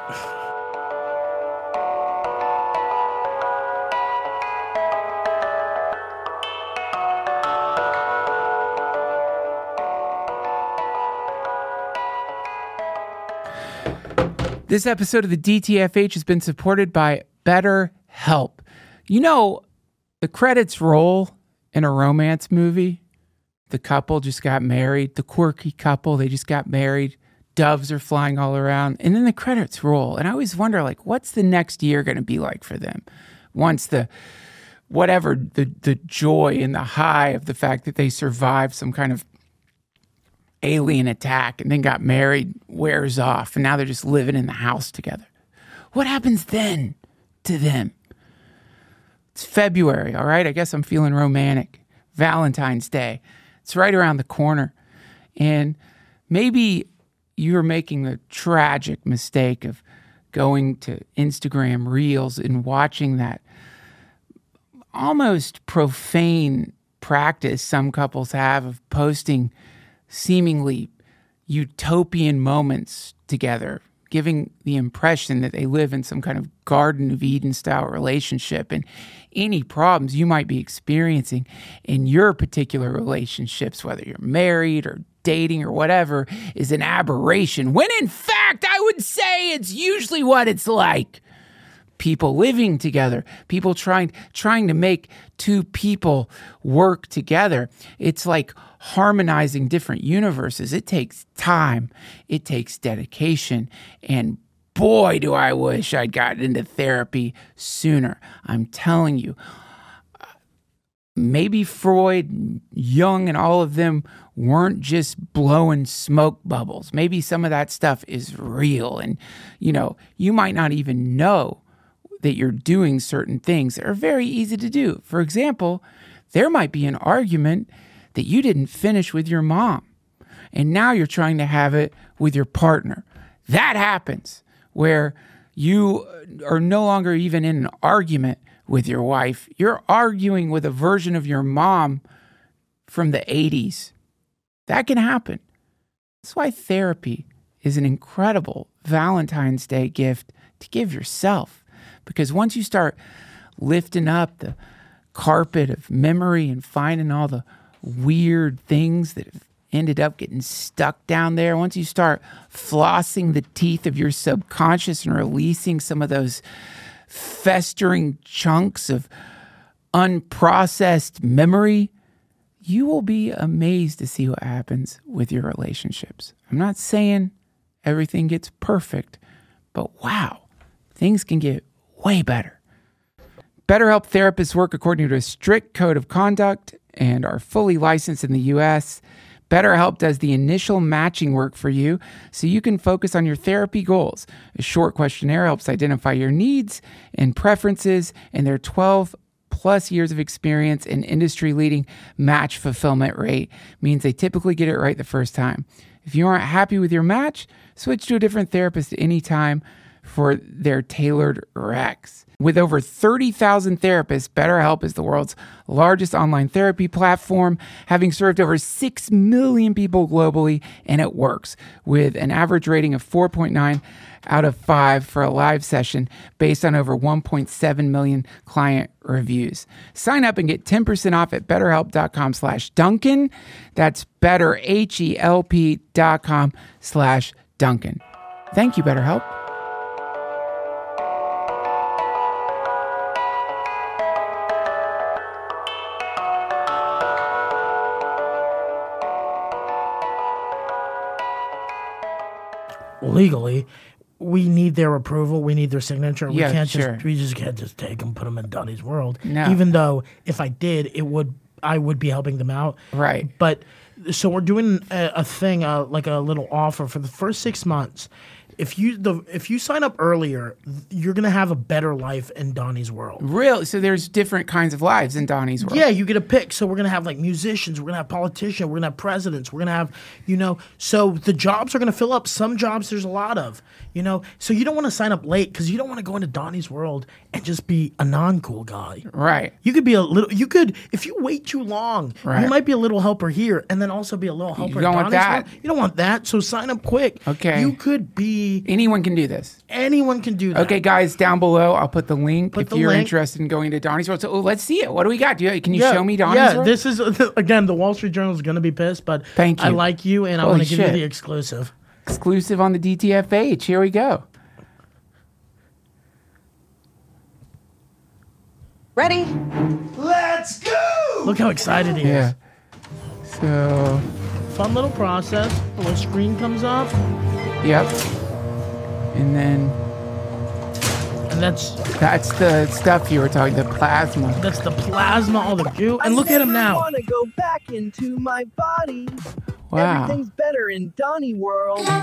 This episode of the D T F H has been supported by BetterHelp. You know, the credits roll in a romance movie. The couple just got married. The quirky couple, they just got married. doves are flying all around, and then the credits roll. And I always wonder, like, what's the next year going to be like for them? Once the, whatever, the, the joy and the high of the fact that they survived some kind of alien attack and then got married wears off, and now they're just living in the house together. What happens then to them? It's February, all right? I guess I'm feeling romantic. Valentine's Day. It's right around the corner. And maybe you're making the tragic mistake of going to Instagram Reels and watching that almost profane practice some couples have of posting seemingly utopian moments together, giving the impression that they live in some kind of Garden of Eden style relationship, and any problems you might be experiencing in your particular relationships, whether you're married or dating or whatever, is an aberration, when in fact I would say it's usually what it's like. People living together, people trying trying to make two people work together. It's like harmonizing different universes. It takes time. It takes dedication. And boy, do I wish I'd gotten into therapy sooner. I'm telling you, maybe Freud, Jung, and all of them weren't just blowing smoke bubbles. Maybe some of that stuff is real. And, you know, you might not even know that you're doing certain things that are very easy to do. For example, there might be an argument that you didn't finish with your mom, and now you're trying to have it with your partner. That happens where you are no longer even in an argument with your wife. You're arguing with a version of your mom from the eighties. That can happen. That's why therapy is an incredible Valentine's Day gift to give yourself. Because once you start lifting up the carpet of memory and finding all the weird things that have ended up getting stuck down there, once you start flossing the teeth of your subconscious and releasing some of those festering chunks of unprocessed memory, you will be amazed to see what happens with your relationships. I'm not saying everything gets perfect, but wow, things can get way better. BetterHelp therapists work according to a strict code of conduct and are fully licensed in the U S. BetterHelp does the initial matching work for you so you can focus on your therapy goals. A short questionnaire helps identify your needs and preferences, and their twelve plus years of experience and industry-leading match fulfillment rate means they typically get it right the first time. If you aren't happy with your match, switch to a different therapist at any time for their tailored recs. With over thirty thousand therapists, BetterHelp is the world's largest online therapy platform, having served over six million people globally, and it works with an average rating of four point nine out of five for a live session based on over one point seven million client reviews. Sign up and get ten percent off at betterhelp.com slash Duncan. That's better, H-E-L-P dot com slash Duncan. Thank you, BetterHelp. Legally, we need their approval. We need their signature. We Yeah, can't sure. just we just can't just take them, put them in Donnie's world. No. Even though if I did, it would I would be helping them out. Right. But so we're doing a, a thing, uh, like a little offer for the first six months. If you the if you sign up earlier, you're gonna have a better life in Donnie's world. Real. So there's different kinds of lives in Donnie's world. Yeah, you get a pick. So we're gonna have like musicians, we're gonna have politicians, we're gonna have presidents, we're gonna have, you know. So the jobs are gonna fill up. Some jobs there's a lot of, you know. So you don't want to sign up late because you don't want to go into Donnie's world and just be a non-cool guy. Right. You could be a little. You could if you wait too long, Right. you might be a little helper here and then also be a little helper. in don't want Donnie's that. world. You don't want that. So sign up quick. Okay. You could be. Anyone can do this. Anyone can do that. Okay, guys, down below, I'll put the link Put if the you're link. interested in going to Donnie's World. So oh, let's see it. What do we got? Do you, can you Yeah, show me Donnie's yeah, World? this is again the Wall Street Journal is going to be pissed, but Thank I you. like you and I Holy want to give you shit. the exclusive. Exclusive on the D T F H. Here we go. Ready? Let's go! Look how excited he Yeah. is. So, Fun little process. A little screen comes up. Yep. And then And that's that's the stuff you were talking, the plasma. that's the plasma, all the goo. And look at him I now. want to go back into my body. Wow. Everything's better in Donnie World. Look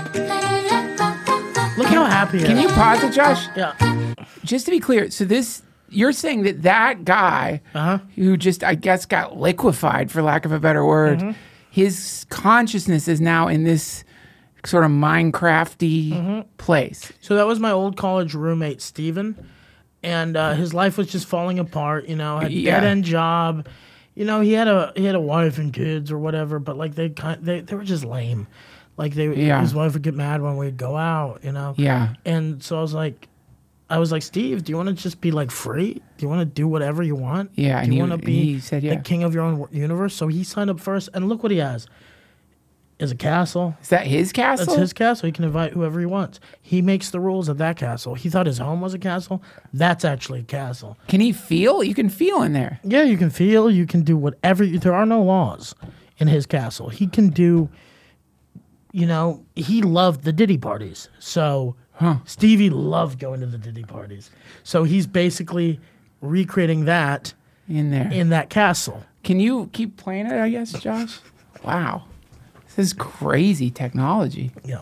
how happy he Can is. you pause it, Josh? Yeah. Just to be clear, so this, you're saying that that guy Uh-huh. who just, I guess, got liquefied, for lack of a better word, Mm-hmm. his consciousness is now in this sort of Minecrafty Mm-hmm. place. So that was my old college roommate, Steven. And uh, his life was just falling apart, you know, had a Yeah. dead-end job. You know, he had a he had a wife and kids or whatever, but like they kind they, they were just lame. Like they Yeah. his wife would get mad when we'd go out, you know. Yeah. And so I was like I was like, Steve, do you want to just be like free? Do you want to do whatever you want? Yeah, Do and you he- want to and be he said yeah. the king of your own universe? So he signed up first, and look what he has. Is a castle. Is that his castle? That's his castle. He can invite whoever he wants. He makes the rules of that castle. He thought his home was a castle. That's actually a castle. Can he feel? You can feel in there. Yeah, you can feel. You can do whatever. There are no laws in his castle. He can do. You know, he loved the Diddy parties. So Stevie loved going to the Diddy parties. So he's basically recreating that In there. in that castle. Can you keep playing it, I guess, Josh? Wow. This is crazy technology. Yeah.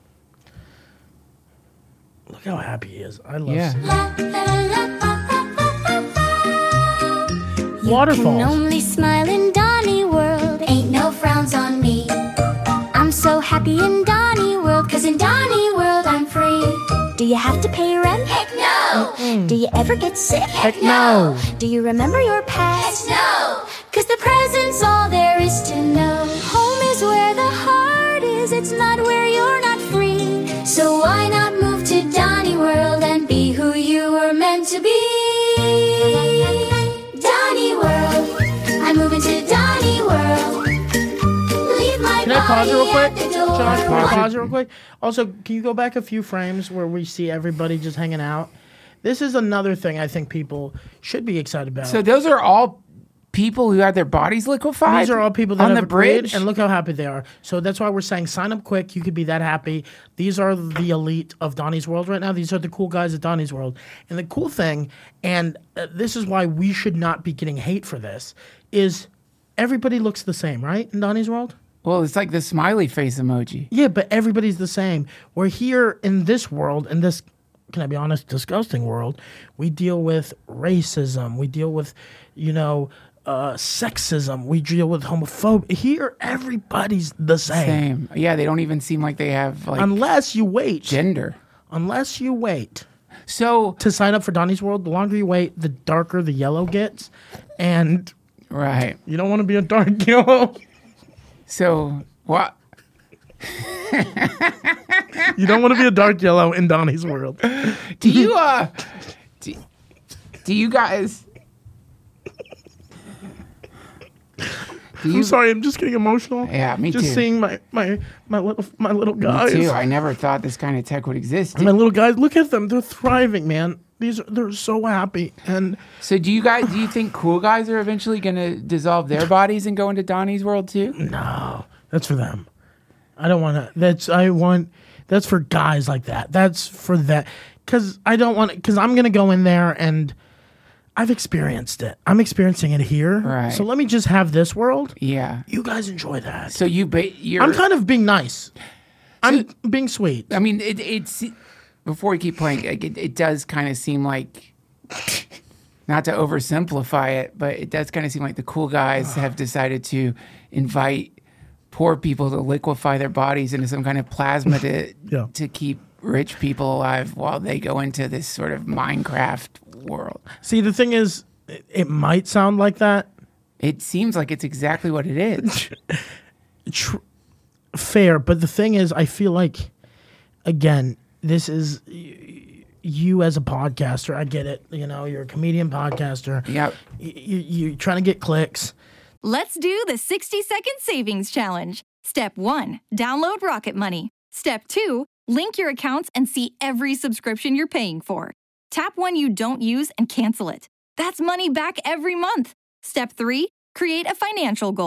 Look how happy he is. I love Yeah. seeing waterfalls. Can only smile in Donnie World. Ain't no frowns on me. I'm so happy in Donnie World, cause in Donnie World I'm free. Do you have to pay rent? Heck no! Do you ever get sick? Heck no. Do you remember your past? Heck no! Cause the present's all there is to know. Home is where the heart is, it's not where you're not free. So why not move to Donnie World and be who you were meant to be? Donnie World, I'm moving to Donnie World. Leave my Can I pause it real body quick? at the door. Josh, can we Pause it. pause it real quick? Also, can you go back a few frames where we see everybody just hanging out? This is another thing I think people should be excited about. So those are all people who had their bodies liquefied? These are all people that on have the agreed, bridge? and look how happy they are. So that's why we're saying sign up quick. You could be that happy. These are the elite of Donnie's World right now. These are the cool guys at Donnie's World. And the cool thing, and uh, this is why we should not be getting hate for this, is everybody looks the same, right, in Donnie's World? Well, it's like the smiley face emoji. Yeah, but everybody's the same. We're here in this world, in this, can I be honest, disgusting world. We deal with racism. We deal with, you know, uh, sexism. We deal with homophobia. Here, everybody's the same. Same. Yeah, they don't even seem like they have like Unless you wait. gender. Unless you wait So, to sign up for Donnie's World. The longer you wait, the darker the yellow gets. And right. you don't want to be a dark yellow. So, what? You don't want to be a dark yellow in Donnie's World. Do you, uh, do, do you guys, do you, I'm sorry, I'm just getting emotional. Yeah, me just too. seeing my, my, my little my little guys. me too. I never thought this kind of tech would exist. My little guys, look at them. They're thriving, man. These are, they're so happy. And So do you guys, do you think cool guys are eventually going to dissolve their bodies and go into Donnie's World too? no, that's for them. I don't want to. That's I want. That's for guys like that. That's for that. Because I don't want. Because I'm gonna go in there and I've experienced it. I'm experiencing it here. Right. So let me just have this world. Yeah. You guys enjoy that. So you, ba- you're, I'm kind of being nice. I'm being sweet. I mean, it, it's, before we keep playing, like, it, it does kind of seem like, not to oversimplify it, but it does kind of seem like the cool guys have decided to invite poor people to liquefy their bodies into some kind of plasma to Yeah. to keep rich people alive while they go into this sort of Minecraft world. See, the thing is, it, it might sound like that. It seems like it's exactly what it is. Tr- fair, but the thing is, I feel like, again, this is y- you as a podcaster. I get it. You know, you're a comedian podcaster. Yep. Y- you, you're trying to get clicks. Let's do the sixty second savings challenge. Step one, download Rocket Money. Step two, link your accounts and see every subscription you're paying for. Tap one you don't use and cancel it. That's money back every month. Step three, create a financial goal.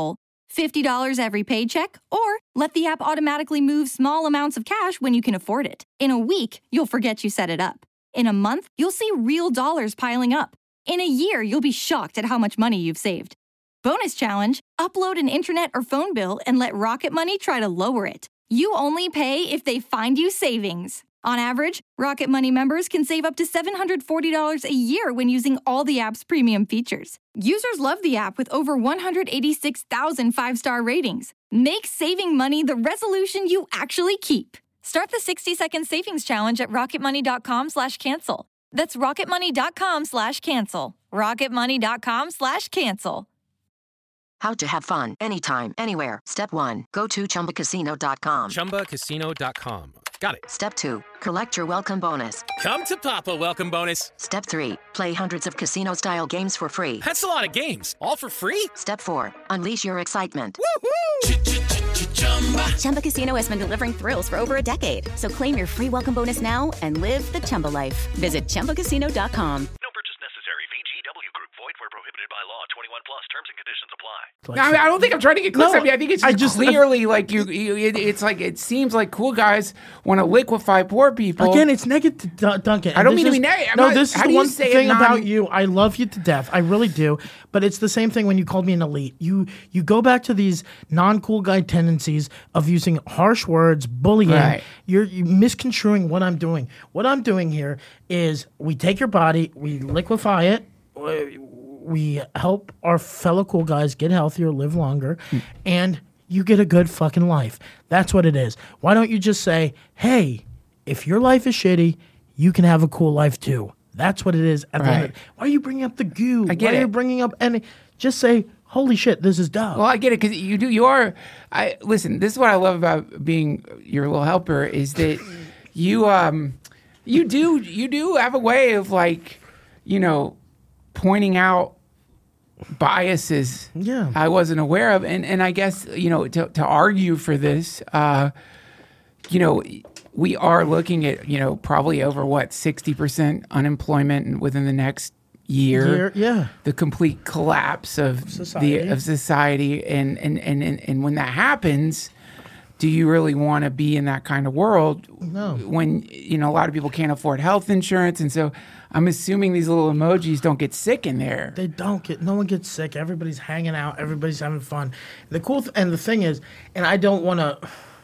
fifty dollars every paycheck, or let the app automatically move small amounts of cash when you can afford it. In a week, you'll forget you set it up. In a month, you'll see real dollars piling up. In a year, you'll be shocked at how much money you've saved. Bonus challenge, upload an internet or phone bill and let Rocket Money try to lower it. You only pay if they find you savings. On average, Rocket Money members can save up to seven hundred forty dollars a year when using all the app's premium features. Users love the app with over one hundred eighty-six thousand five-star ratings. Make saving money the resolution you actually keep. Start the sixty-second savings challenge at rocketmoney.com slash cancel. That's rocketmoney.com slash cancel. rocketmoney.com slash cancel. How to have fun anytime, anywhere. Step one, go to chumba casino dot com. chumba casino dot com. Got it. Step two, collect your welcome bonus. Come to Papa welcome bonus. Step three, play hundreds of casino-style games for free. That's a lot of games, all for free? Step four, unleash your excitement. Woohoo! Chumba Casino has been delivering thrills for over a decade. So claim your free welcome bonus now and live the Chumba life. Visit chumba casino dot com. No purchase necessary. V G W Group. Void where prohibited by law. twenty-one plus. Terms and conditions apply. No, I, mean, I don't think I'm trying to get close. No, I mean, I think it's I just just- clearly like you. you it, it's like it seems like cool guys want to liquefy poor people. Again, it's negative, Dun- Duncan. I don't and mean to this be is- negative. I'm No, not- this is how the do you one say it thing non- about you. I love you to death. I really do. But it's the same thing when you called me an elite. You you go back to these non-cool guy tendencies of using harsh words, bullying. Right. You're, you're misconstruing what I'm doing. What I'm doing here is we take your body, we liquefy it, we- we help our fellow cool guys get healthier, live longer, and you get a good fucking life. That's what it is. Why don't you just say, hey, if your life is shitty, you can have a cool life too. That's what it is. At the end of Right. it. Why are you bringing up the goo? I get Why are you it. bringing up any? Just say, holy shit, this is dumb. Well, I get it because you do. You are. I listen. This is what I love about being your little helper is that you um you do you do have a way of like you know pointing out biases Yeah. I wasn't aware of, and and I guess you know to to argue for this, uh, you know. We are looking at, you know, probably over what, sixty percent unemployment within the next year. Year, yeah. The complete collapse of Society. the of society. And, and, and, and, and when that happens, do you really want to be in that kind of world? No. When, you know, a lot of people can't afford health insurance. And so I'm assuming these little emojis don't get sick in there. They don't get. No one gets sick. Everybody's hanging out. Everybody's having fun. The cool th- and the thing is, and I don't want to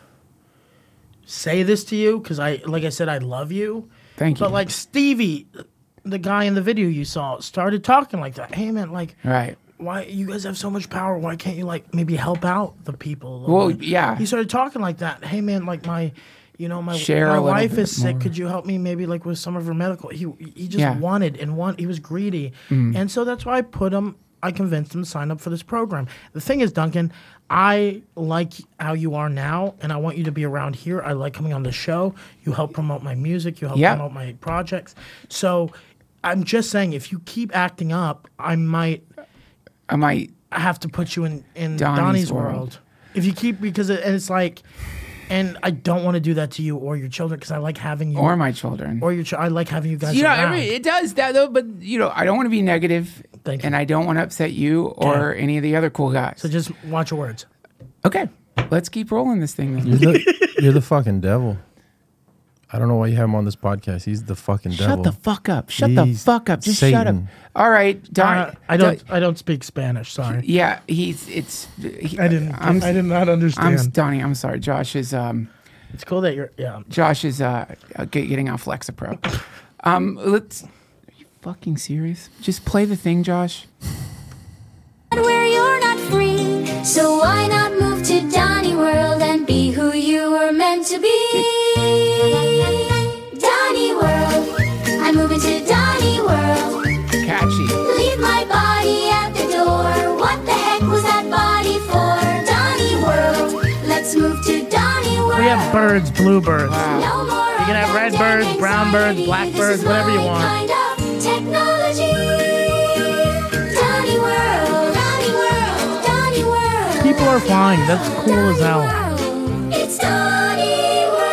say this to you because I, like I said, I love you. Thank you. But like Stevie, the guy in the video you saw, started talking like that. Hey man, like, Right. why you guys have so much power? Why can't you like maybe help out the people? a little Well, bit? yeah. He started talking like that. Hey man, like my, you know, my Share my a little wife bit is sick. more. Could you help me maybe like with some of her medical? He he just Yeah. Mm. wanted and want. He was greedy, and so that's why I put him. I convinced him to sign up for this program. The thing is, Duncan, I like how you are now, and I want you to be around here. I like coming on the show. You help promote my music. You help Yep. promote my projects. So I'm just saying, if you keep acting up, I might I might. have to put you in, in Donnie's Donnie's, world. world. If you keep, because it, and it's like, and I don't want to do that to you or your children because I like having you. Or my children. Or your ch- I like having you guys You know, around. every, it does that though, but you know, I don't want to be negative, Thank you. and I don't want to upset you or any of the other cool guys. so just watch your words. Okay, let's keep rolling this thing. Then. You're the, you're the fucking devil. I don't know why you have him on this podcast. He's the fucking Shut devil. the fuck up! Shut the He's fuck up! Just shut up! Satan. All right, Don. Uh, I don't. I don't speak Spanish. Sorry. Yeah, he's. It's. He, I didn't. I'm, I did not understand. I'm Donnie. I'm sorry. Josh is. Um. It's cool that you're. Yeah. Josh is. Uh. Get, getting on Flexapro. um. Let's. Are you fucking serious? Just play the thing, Josh. Where you're not free, so why not move to Donnie World and be who you were meant to be? Donnie World, I'm moving to Donnie World. Catchy. Leave my body at the door. What the heck was that body for? Donnie World, let's move to Donnie World. We have birds, bluebirds. No more You can have red birds, brown birds, black This birds, is whatever you my want. kind of technology. Donnie World, Donnie World, Donnie World. People are flying. That's cool as hell. It's Donnie World.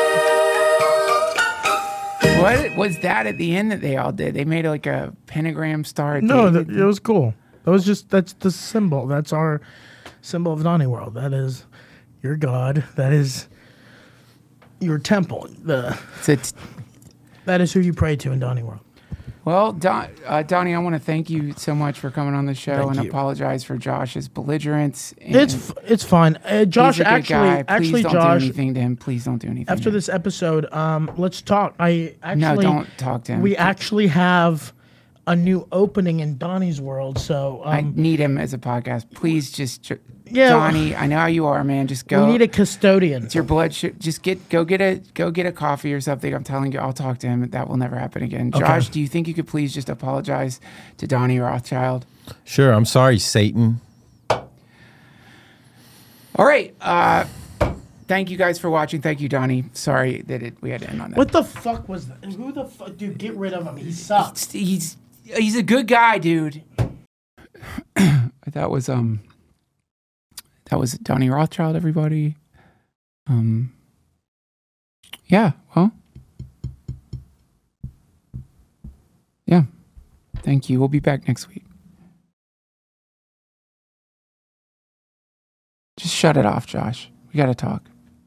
What was that at the end that they all did? They made like a pentagram star. at No, the th- it was cool. That was just that's the symbol. That's our symbol of Donnie World. That is your God. That is your temple. The It's that is who you pray to in Donnie World. Well, Don, uh, Donnie, I want to thank you so much for coming on the show Thank and you. apologize for Josh's belligerence. And It's f- it's fine. Uh, Josh, he's a good actually, guy. Please actually, don't Josh. do anything to him. Please don't do anything. After to him. this episode, um, let's talk. I actually no, don't talk to him. We actually have a new opening in Donnie's World, so um, I need him as a podcast. Please, just ju- Yeah. Donnie. I know how you are, man. Just go. we need a custodian. It's your blood. Sh- just get go get a go get a coffee or something. I'm telling you, I'll talk to him. That will never happen again. Okay. Josh, do you think you could please just apologize to Donnie Rothschild? Sure. I'm sorry, Satan. All right. Uh, thank you guys for watching. Thank you, Donnie. Sorry that it, we had to end on that. What the fuck was that? Who the fuck, dude? Get rid of him. He sucks. He's he's a good guy, dude. That was um. That was Donnie Rothschild, everybody. Um. Yeah. Well. Yeah. Thank you. We'll be back next week. Just shut it off, Josh. We got to talk.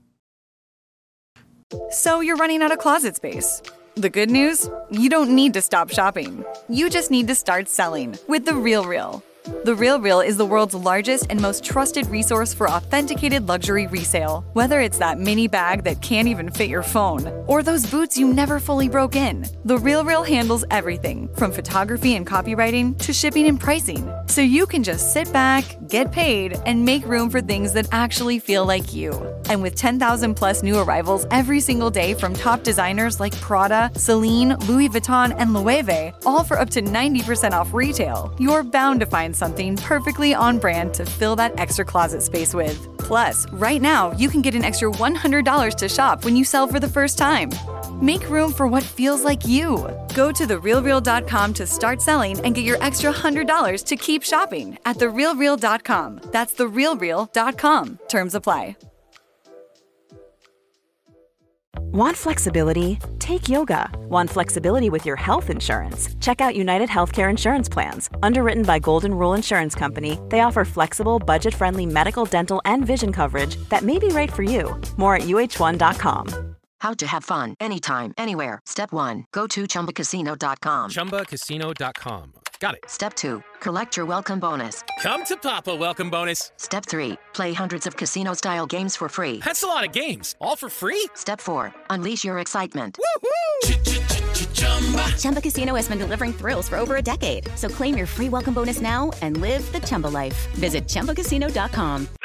So you're running out of closet space. The good news? You don't need to stop shopping. You just need to start selling with The Real Real. The Real Real is the world's largest and most trusted resource for authenticated luxury resale. Whether it's that mini bag that can't even fit your phone, or those boots you never fully broke in, The Real Real handles everything from photography and copywriting to shipping and pricing. So you can just sit back, get paid, and make room for things that actually feel like you. And with ten thousand plus new arrivals every single day from top designers like Prada, Celine, Louis Vuitton, and Loewe, all for up to ninety percent off retail, you're bound to find something perfectly on brand to fill that extra closet space with. Plus, right now, you can get an extra one hundred dollars to shop when you sell for the first time. Make room for what feels like you. Go to the real real dot com to start selling and get your extra one hundred dollars to keep shopping at the real real dot com. That's the real real dot com. Terms apply. Want flexibility? Take yoga. Want flexibility with your health insurance? Check out United Healthcare Insurance Plans. Underwritten by Golden Rule Insurance Company, they offer flexible, budget-friendly medical, dental, and vision coverage that may be right for you. More at U H one dot com. How to have fun anytime, anywhere. Step one, go to chumba casino dot com. chumba casino dot com. Got it. Step two, collect your welcome bonus. Come to Papa welcome bonus. Step three, play hundreds of casino-style games for free. That's a lot of games, all for free? Step four, unleash your excitement. Chumba Casino has been delivering thrills for over a decade. So claim your free welcome bonus now and live the Chumba life. Visit chumba casino dot com.